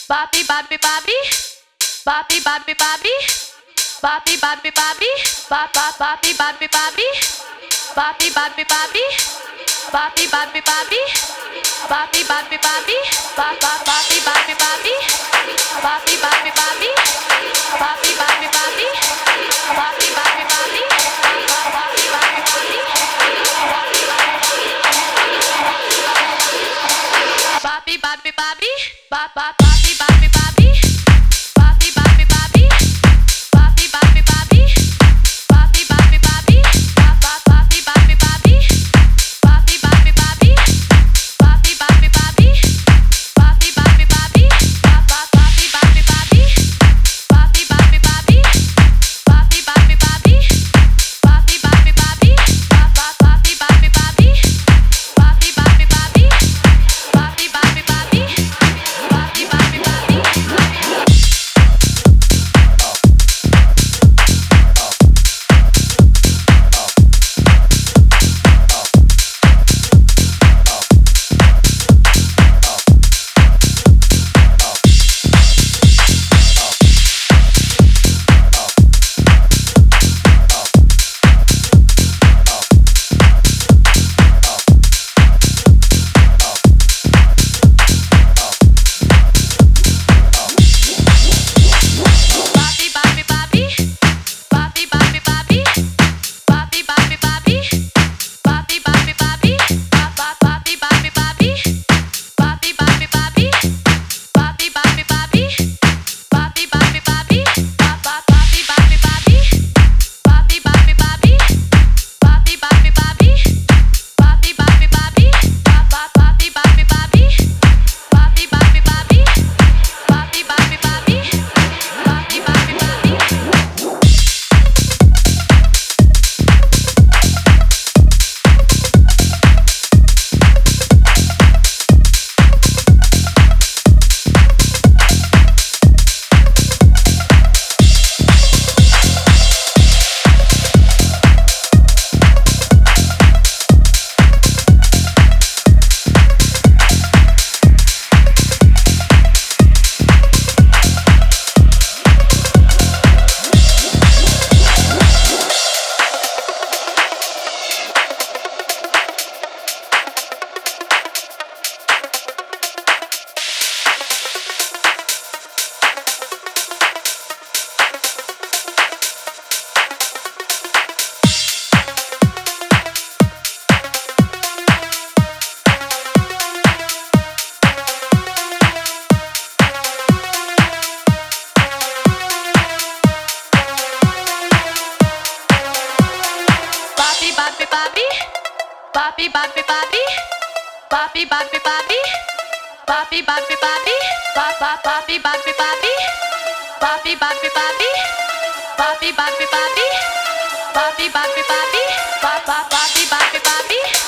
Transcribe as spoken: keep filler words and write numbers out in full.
Papi, papi, papi, papi, papi, papi, papi, papi, papi, papa, papi, papi, papi, papi, papi, papi, papi, papi, papi, papi, papi, papi, papa, papi, papi, papi, papi, papi, papi, papi, papi, papi, papi, papi, papi, papi, papi, papi, papi, papi, papi, papa, papi, papi, papi, papi, papi, papi, papi, papi, papi, papi, papi, papi, papa, papi, papi, papi, papi, papi, papi, papi, papi, papi, papi, papi, papi, papa, papi, papi, papi, papi, papi, papi, papi, papi, papi, papi, papi, papi, papa, papi, papi, papi, papi, papi, papi, papi, papi, papi, papi, papi, papi. Papi, papi, papi, papi, papi, papi, papi, papi, papi, papi, papi, papi, papa, papi, papi, papi, papi, papi, papi, papi, papi, papi, papi, papi, papi, papa, papi, papi, papi, papi, papi, papi, papi, papi, papi, papi, papi, papi, papa, papi, papi, papi, papi, papi, papi, papi, papi, papi, papi. Papi, papi, papi. Papi, papi, papi, papi, papi, papi, papi, papi, papi, papi, papi, papi, papa, papi, papi, papi, papi, papi, papi, papi, papi, papi, papi, papi, papi, papa, papi, papi, papi.